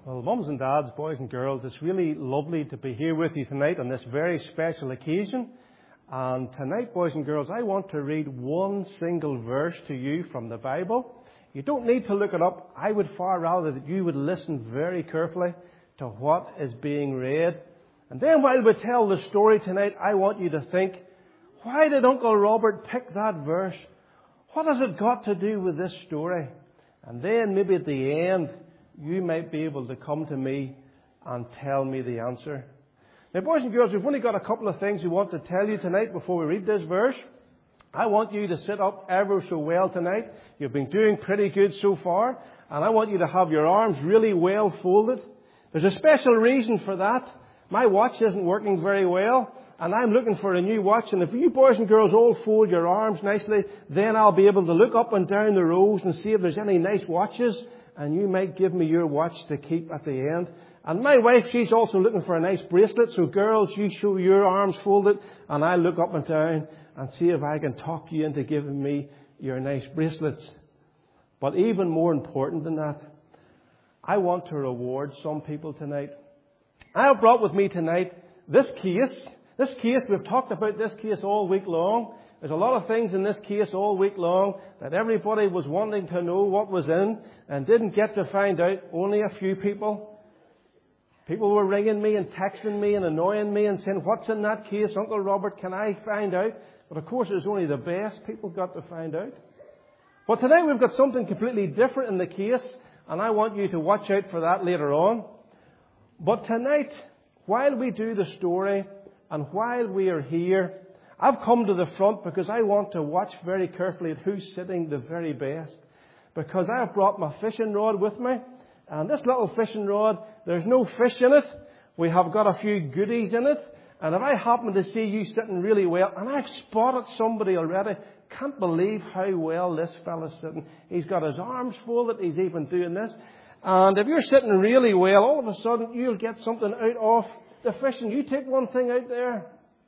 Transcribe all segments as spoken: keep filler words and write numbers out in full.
Well, mums and dads, boys and girls, it's really lovely to be here with you tonight on this very special occasion. And tonight, boys and girls, I want to read one single verse to you from the Bible. You don't need to look it up. I would far rather that you would listen very carefully to what is being read. And then while we tell the story tonight, I want you to think, why did Uncle Robert pick that verse? What has it got to do with this story? And then maybe at the end, you might be able to come to me and tell me the answer. Now, boys and girls, we've only got a couple of things we want to tell you tonight before we read this verse. I want you to sit up ever so well tonight. You've been doing pretty good so far. And I want you to have your arms really well folded. There's a special reason for that. My watch isn't working very well, and I'm looking for a new watch. And if you boys and girls all fold your arms nicely, then I'll be able to look up and down the rows and see if there's any nice watches. And you might give me your watch to keep at the end. And my wife, she's also looking for a nice bracelet. So girls, you show your arms folded, and I'll look up and down and see if I can talk you into giving me your nice bracelets. But even more important than that, I want to reward some people tonight. I have brought with me tonight this case. This case, we've talked about this case all week long. There's a lot of things in this case all week long that everybody was wanting to know what was in and didn't get to find out. Only a few people. People were ringing me and texting me and annoying me and saying, what's in that case, Uncle Robert? Can I find out? But of course, it's only the best people got to find out. But tonight we've got something completely different in the case, and I want you to watch out for that later on. But tonight, while we do the story and while we are here, I've come to the front because I want to watch very carefully at who's sitting the very best. Because I have brought my fishing rod with me. And this little fishing rod, there's no fish in it. We have got a few goodies in it. And if I happen to see you sitting really well, and I've spotted somebody already, can't believe how well this fella's sitting. He's got his arms folded. He's even doing this. And if you're sitting really well, all of a sudden you'll get something out of the fishing. You take one thing out there.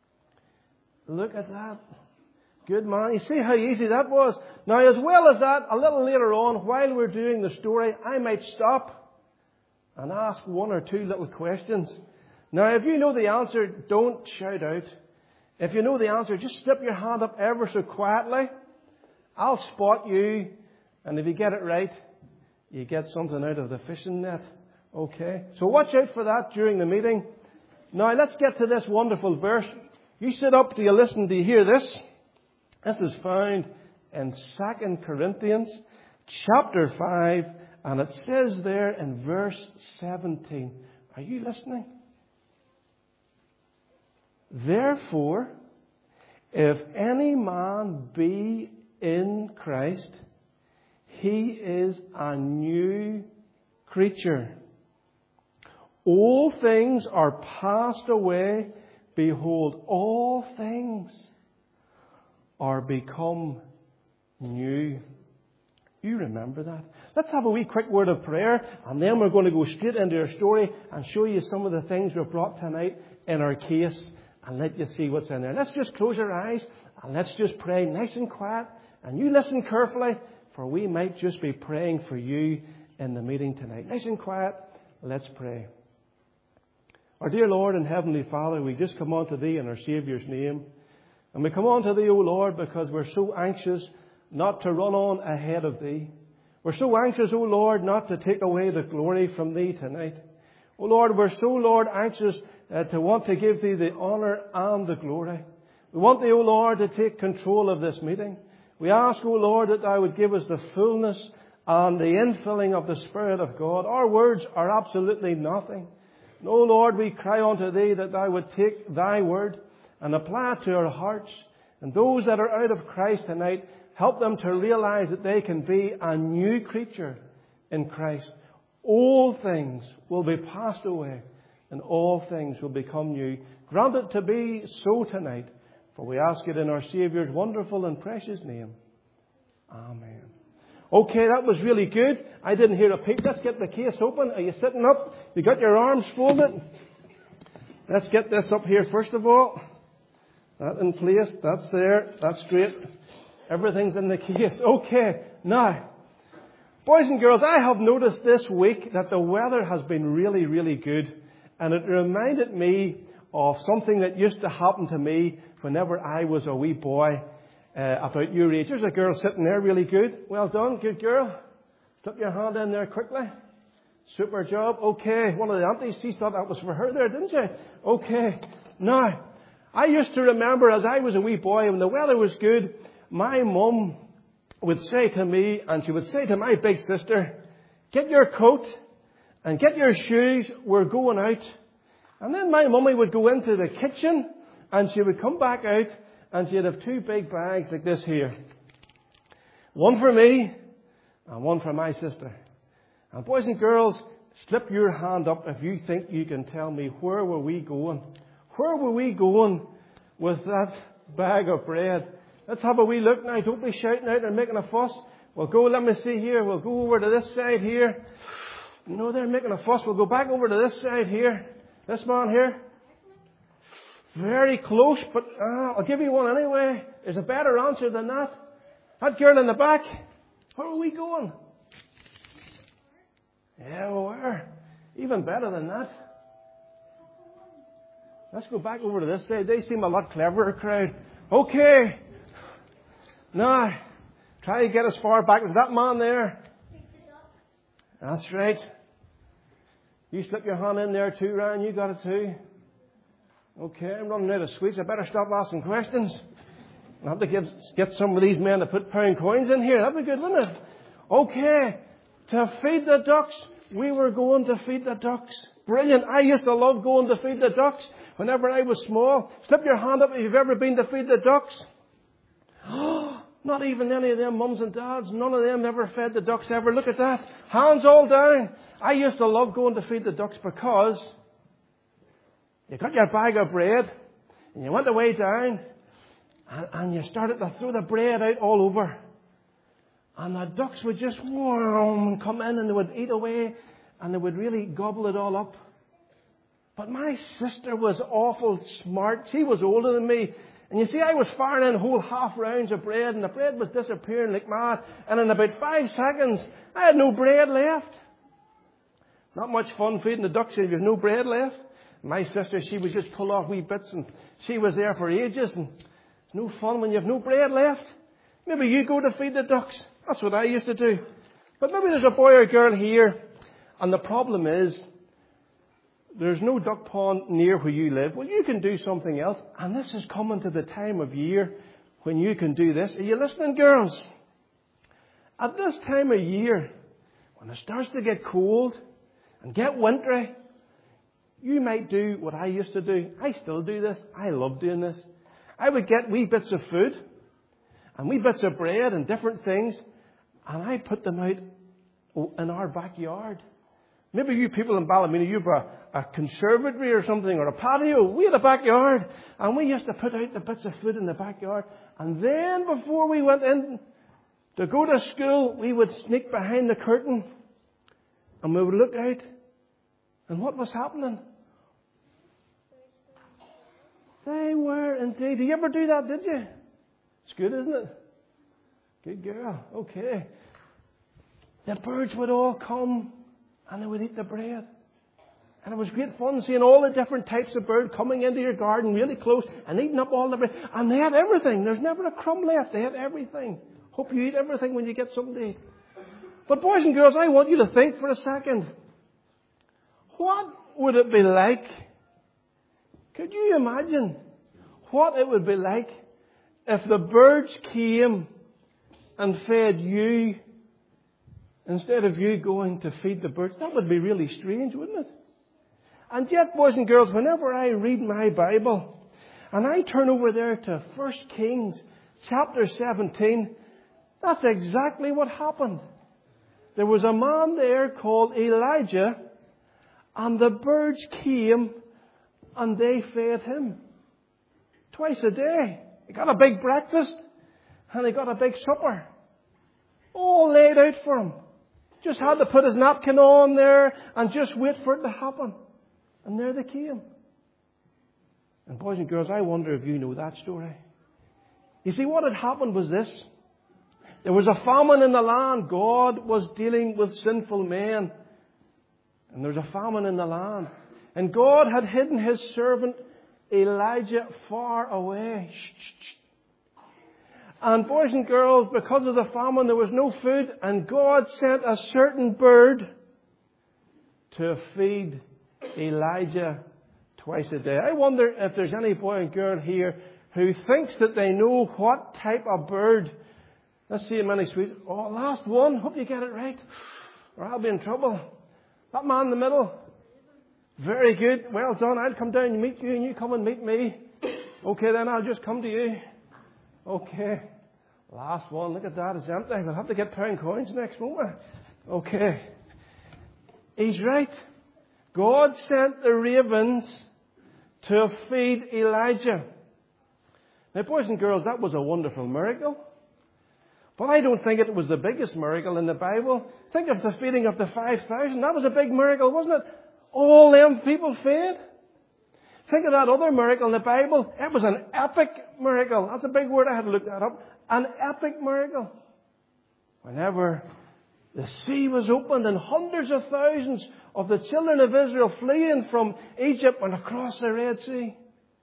Look at that. Good man. You see how easy that was? Now, as well as that, a little later on, while we're doing the story, I might stop and ask one or two little questions. Now, if you know the answer, don't shout out. If you know the answer, just slip your hand up ever so quietly. I'll spot you. And if you get it right, you get something out of the fishing net. Okay? So watch out for that during the meeting. Now, let's get to this wonderful verse. You sit up, do you listen, do you hear this? This is found in Second Corinthians chapter five, and it says there in verse seventeen. Are you listening? Therefore, if any man be in Christ, he is a new creature. All things are passed away. Behold, all things are become new. You remember that? Let's have a wee quick word of prayer, and then we're going to go straight into our story and show you some of the things we've brought tonight in our case and let you see what's in there. Let's just close our eyes and let's just pray nice and quiet. And you listen carefully, for we might just be praying for you in the meeting tonight. Nice and quiet. Let's pray. Our dear Lord and Heavenly Father, we just come unto Thee in our Saviour's name. And we come unto Thee, O Lord, because we're so anxious not to run on ahead of Thee. We're so anxious, O Lord, not to take away the glory from Thee tonight. O Lord, we're so, Lord, anxious uh, to want to give Thee the honour and the glory. We want Thee, O Lord, to take control of this meeting. We ask, O Lord, that Thou would give us the fullness and the infilling of the Spirit of God. Our words are absolutely nothing. No, Lord, we cry unto Thee that Thou would take Thy word and apply it to our hearts. And those that are out of Christ tonight, help them to realize that they can be a new creature in Christ. All things will be passed away and all things will become new. Grant it to be so tonight, for we ask it in our Saviour's wonderful and precious name. Amen. Okay, that was really good. I didn't hear a peep. Let's get the case open. Are you sitting up? You got your arms folded? Let's get this up here first of all. That in place. That's there. That's straight. Everything's in the case. Okay. Now, Boys and girls, I have noticed this week that the weather has been really, really good. And it reminded me of something that used to happen to me whenever I was a wee boy, uh, about your age. There's a girl sitting there, really good. Well done, good girl. Slip your hand in there quickly. Super job. Okay. One of the aunties, she thought that was for her there, didn't she? Okay. Now, I used to remember as I was a wee boy, when the weather was good, my mum would say to me, and she would say to my big sister, get your coat and get your shoes, we're going out. And then my mummy would go into the kitchen and she would come back out and she'd have two big bags like this here. One for me and one for my sister. And boys and girls, slip your hand up if you think you can tell me where were we going? Where were we going with that bag of bread? Let's have a wee look now. Don't be shouting out and making a fuss. We'll go, let me see here. We'll go over to this side here. No, they're making a fuss. We'll go back over to this side here. This man here. Very close, but uh, I'll give you one anyway. There's a better answer than that. That girl in the back. Where are we going? Yeah, we were. Even better than that. Let's go back over to this side. They seem a lot cleverer crowd. Okay. Now, try to get as far back as that man there. That's right. You slip your hand in there too, Ryan. You got it too. Okay, I'm running out of sweets. I better stop asking questions. I'll have to get, get some of these men to put pound coins in here. That'd be good, wouldn't it? Okay, to feed the ducks. We were going to feed the ducks. Brilliant. I used to love going to feed the ducks whenever I was small. Slip your hand up if you've ever been to feed the ducks. Not even any of them mums and dads. None of them ever fed the ducks ever. Look at that. Hands all down. I used to love going to feed the ducks because you got your bag of bread and you went away down and, and you started to throw the bread out all over. And the ducks would just warm, come in and they would eat away and they would really gobble it all up. But my sister was awful smart. She was older than me. And you see, I was firing in whole half rounds of bread and the bread was disappearing like mad. And in about five seconds, I had no bread left. Not much fun feeding the ducks if you've no bread left. My sister, she would just pull off wee bits and she was there for ages. And it's no fun when you have no bread left. Maybe you go to feed the ducks. That's what I used to do. But maybe there's a boy or girl here. And the problem is, there's no duck pond near where you live. Well, you can do something else. And this is coming to the time of year when you can do this. Are you listening, girls? At this time of year, when it starts to get cold and get wintry, you might do what I used to do. I still do this. I love doing this. I would get wee bits of food and wee bits of bread and different things, and I put them out in our backyard. Maybe you people in Ballymena, you've a, a conservatory or something, or a patio. We had a backyard, and we used to put out the bits of food in the backyard. And then before we went in to go to school, we would sneak behind the curtain, and we would look out. And what was happening? They were indeed. Did you ever do that, did you? It's good, isn't it? Good girl. Okay. The birds would all come and they would eat the bread. And it was great fun seeing all the different types of bird coming into your garden really close and eating up all the bread. And they had everything. There's never a crumb left. They had everything. Hope you eat everything when you get something to eat. But boys and girls, I want you to think for a second. What would it be like? Could you imagine what it would be like if the birds came and fed you instead of you going to feed the birds? That would be really strange, wouldn't it? And yet, boys and girls, whenever I read my Bible and I turn over there to First Kings chapter seventeen, that's exactly what happened. There was a man there called Elijah, and the birds came and they fed him. Twice a day. He got a big breakfast and he got a big supper. All laid out for him. Just had to put his napkin on there and just wait for it to happen. And there they came. And boys and girls, I wonder if you know that story. You see, what had happened was this. There was a famine in the land. God was dealing with sinful men. And there was a famine in the land. And God had hidden His servant Elijah far away. And boys and girls, because of the famine, there was no food. And God sent a certain bird to feed Elijah twice a day. I wonder if there's any boy and girl here who thinks that they know what type of bird. Let's see how many sweets. Oh, last one. Hope you get it right, or I'll be in trouble. That man in the middle. Very good. Well done. I'll come down and meet you, and you come and meet me. Okay, then I'll just come to you. Okay. Last one. Look at that. It's empty. We'll have to get pound coins next, won't we? Okay. He's right. God sent the ravens to feed Elijah. Now, boys and girls, that was a wonderful miracle. But I don't think it was the biggest miracle in the Bible. Think of the feeding of the five thousand. That was a big miracle, wasn't it? All them people fed. Think of that other miracle in the Bible. It was an epic miracle. That's a big word. I had to look that up. An epic miracle. Whenever the sea was opened and hundreds of thousands of the children of Israel fleeing from Egypt went across the Red Sea.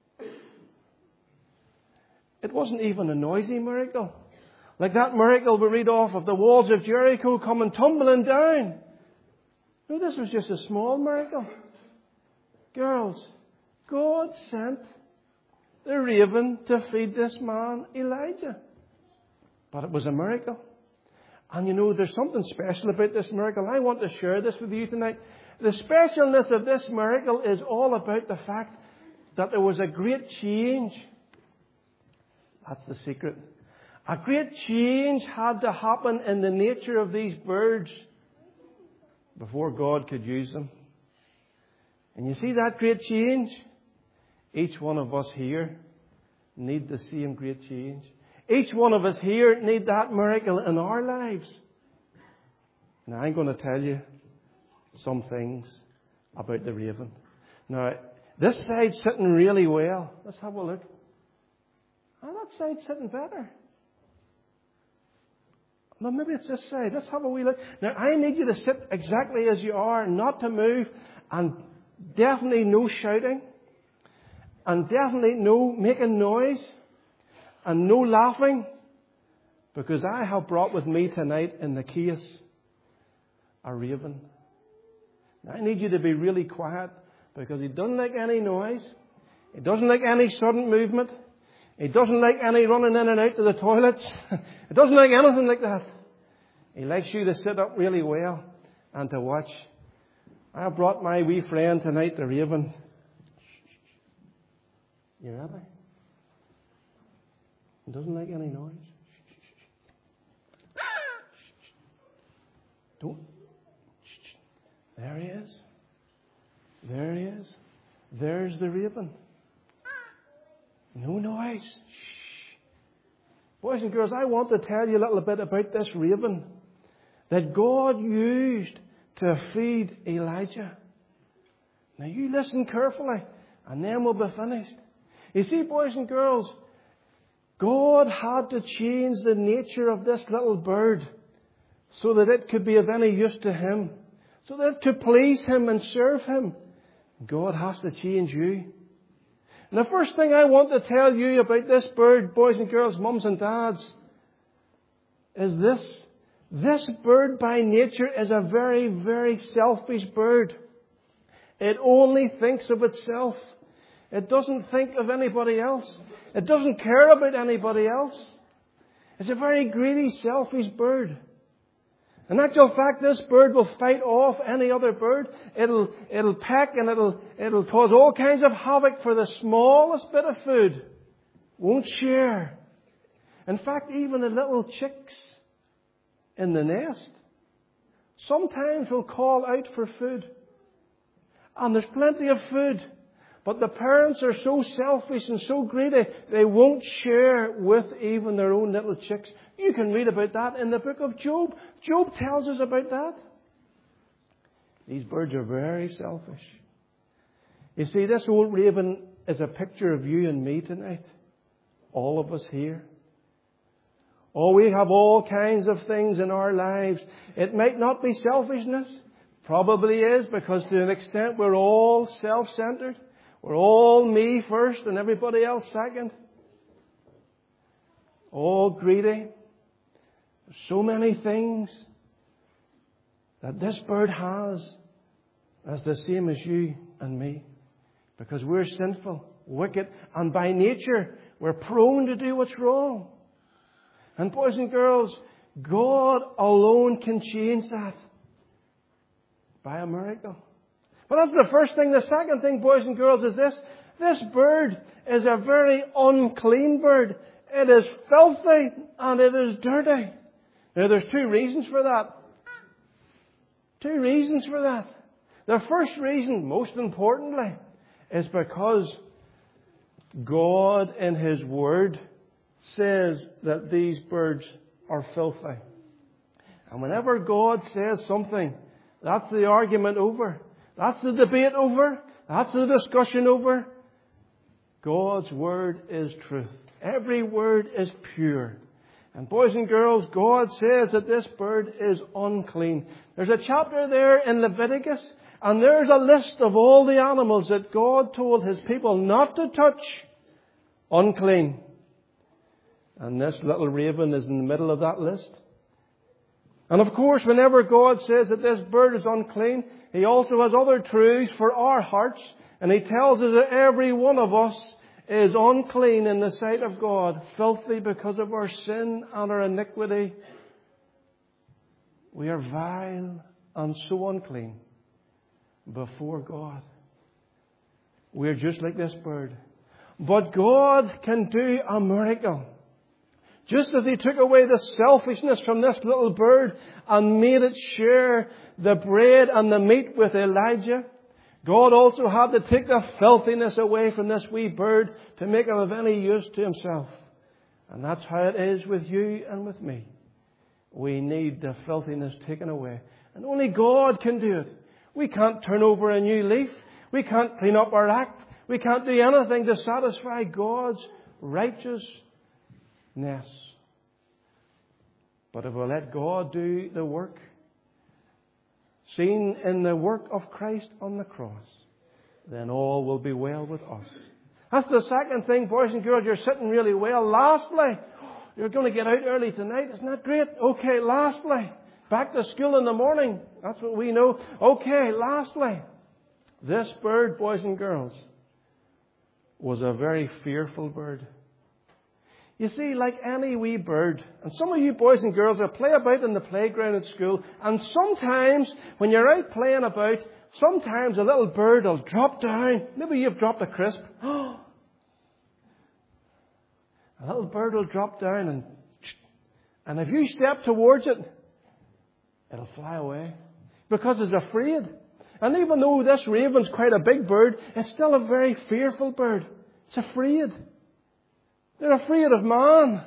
It wasn't even a noisy miracle. Like that miracle we read off of the walls of Jericho coming tumbling down. No, this was just a small miracle. Girls, God sent the raven to feed this man, Elijah. But it was a miracle. And you know, there's something special about this miracle. I want to share this with you tonight. The specialness of this miracle is all about the fact that there was a great change. That's the secret. A great change had to happen in the nature of these birds before God could use them. And you see that great change? Each one of us here need the same great change. Each one of us here need that miracle in our lives. Now, I'm going to tell you some things about the raven. Now, this side's sitting really well. Let's have a look. Oh, that side's sitting better. Well, maybe it's this side. Let's have a wee look. Now, I need you to sit exactly as you are, not to move, and definitely no shouting, and definitely no making noise, and no laughing, because I have brought with me tonight in the case a raven. Now, I need you to be really quiet, because he doesn't like any noise. He doesn't like any sudden movement. He doesn't like any running in and out to the toilets. He doesn't like anything like that. He likes you to sit up really well and to watch. I brought my wee friend tonight, the raven. You ready? He doesn't like any noise. Don't. There he is. There he is. There's the raven. No noise. Shh. Boys and girls, I want to tell you a little bit about this raven that God used to feed Elijah. Now you listen carefully and then we'll be finished. You see, boys and girls, God had to change the nature of this little bird so that it could be of any use to Him, so that it could please Him and serve Him. God has to change you. And the first thing I want to tell you about this bird, boys and girls, mums and dads, is this. This bird by nature is a very, very selfish bird. It only thinks of itself. It doesn't think of anybody else. It doesn't care about anybody else. It's a very greedy, selfish bird. In actual fact, this bird will fight off any other bird. It'll, it'll peck and it'll, it'll cause all kinds of havoc for the smallest bit of food. Won't share. In fact, even the little chicks in the nest sometimes will call out for food. And there's plenty of food. But the parents are so selfish and so greedy, they won't share with even their own little chicks. You can read about that in the book of Job. Job tells us about that. These birds are very selfish. You see, this old raven is a picture of you and me tonight. All of us here. Oh, we have all kinds of things in our lives. It might not be selfishness. Probably is, because to an extent we're all self-centered. We're all me first and everybody else second. All greedy. There's so many things that this bird has as the same as you and me. Because we're sinful, wicked, and by nature we're prone to do what's wrong. And boys and girls, God alone can change that by a miracle. But that's the first thing. The second thing, boys and girls, is this. This bird is a very unclean bird. It is filthy and it is dirty. Now, there's two reasons for that. Two reasons for that. The first reason, most importantly, is because God in His Word says that these birds are filthy. And whenever God says something, that's the argument over. That's the debate over. That's the discussion over. God's Word is truth. Every word is pure. And boys and girls, God says that this bird is unclean. There's a chapter there in Leviticus, and there's a list of all the animals that God told His people not to touch. Unclean. And this little raven is in the middle of that list. And of course, whenever God says that this bird is unclean, He also has other truths for our hearts. And He tells us that every one of us is unclean in the sight of God, filthy because of our sin and our iniquity. We are vile and so unclean before God. We are just like this bird. But God can do a miracle. Just as He took away the selfishness from this little bird and made it share the bread and the meat with Elijah, God also had to take the filthiness away from this wee bird to make him of any use to Himself. And that's how it is with you and with me. We need the filthiness taken away. And only God can do it. We can't turn over a new leaf. We can't clean up our act. We can't do anything to satisfy God's righteousness. But if we let God do the work, seen in the work of Christ on the cross, then all will be well with us. That's the second thing, boys and girls. You're sitting really well. Lastly, you're going to get out early tonight. Isn't that great? Okay, lastly, back to school in the morning. That's what we know. Okay, lastly, this bird, boys and girls, was a very fearful bird. You see, like any wee bird, and some of you boys and girls will play about in the playground at school, and sometimes when you're out playing about, sometimes a little bird will drop down. Maybe you've dropped a crisp. A little bird will drop down, and and if you step towards it, it'll fly away because it's afraid. And even though this raven's quite a big bird, it's still a very fearful bird. It's afraid. They're afraid of man.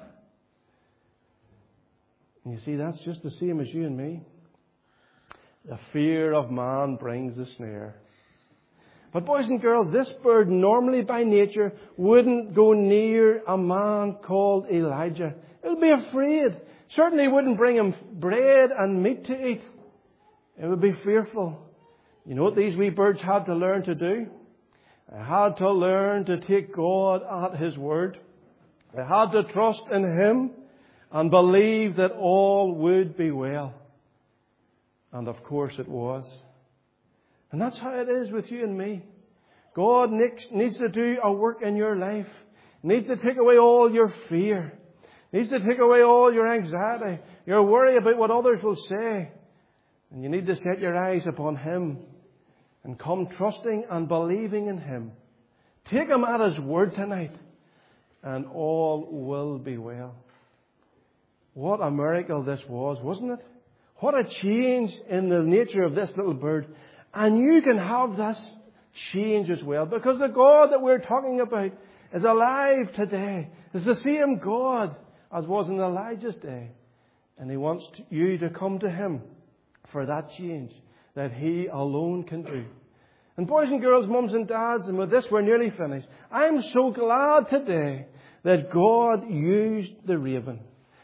And you see, that's just the same as you and me. The fear of man brings the snare. But boys and girls, this bird normally by nature wouldn't go near a man called Elijah. It would be afraid. Certainly wouldn't bring him bread and meat to eat. It would be fearful. You know what these wee birds had to learn to do? They had to learn to take God at His word. They had to trust in Him and believe that all would be well. And of course it was. And that's how it is with you and me. God needs to do a work in your life. Needs to take away all your fear. Needs to take away all your anxiety, your worry about what others will say. And you need to set your eyes upon Him and come trusting and believing in Him. Take Him at His word tonight, and all will be well. What a miracle this was, wasn't it? What a change in the nature of this little bird. And you can have this change as well, because the God that we're talking about is alive today. It's the same God as was in Elijah's day. And He wants you to come to Him for that change that He alone can do. And boys and girls, mums and dads, and with this we're nearly finished. I'm so glad today that God used the raven.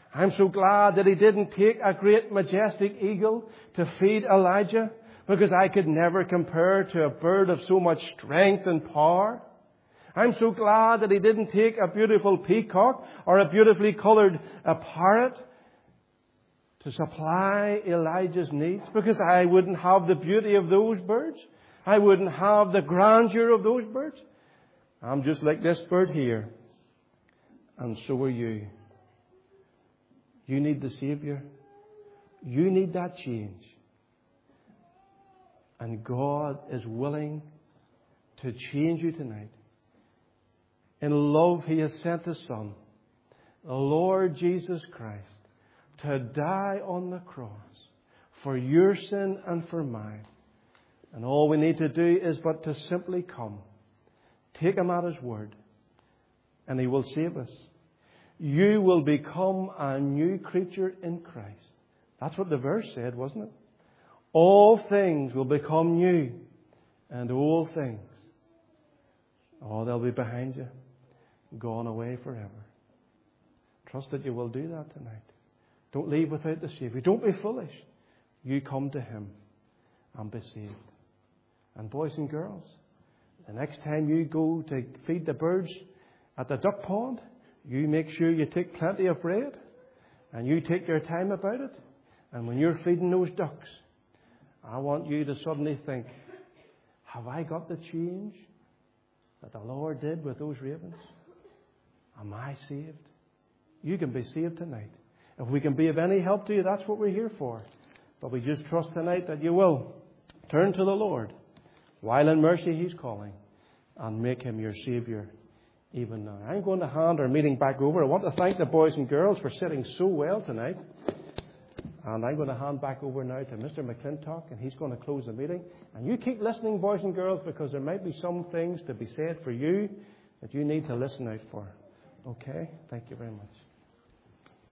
I'm so glad that He didn't take a great majestic eagle to feed Elijah, because I could never compare to a bird of so much strength and power. I'm so glad that He didn't take a beautiful peacock or a beautifully coloured a parrot to supply Elijah's needs, because I wouldn't have the beauty of those birds. I wouldn't have the grandeur of those birds. I'm just like this bird here. And so are you. You need the Savior. You need that change. And God is willing to change you tonight. In love, He has sent His Son, the Lord Jesus Christ, to die on the cross for your sin and for mine. And all we need to do is but to simply come, take Him at His word, and He will save us. You will become a new creature in Christ. That's what the verse said, wasn't it? All things will become new, and old things, oh, they'll be behind you, gone away forever. Trust that you will do that tonight. Don't leave without the Savior. Don't be foolish. You come to Him and be saved. And boys and girls, the next time you go to feed the birds at the duck pond, you make sure you take plenty of bread and you take your time about it. And when you're feeding those ducks, I want you to suddenly think, have I got the change that the Lord did with those ravens? Am I saved? You can be saved tonight. If we can be of any help to you, that's what we're here for. But we just trust tonight that you will turn to the Lord while in mercy He's calling, and make Him your Savior even now. I'm going to hand our meeting back over. I want to thank the boys and girls for sitting so well tonight. And I'm going to hand back over now to Mister McClintock, and he's going to close the meeting. And you keep listening, boys and girls, because there might be some things to be said for you that you need to listen out for. Okay? Thank you very much.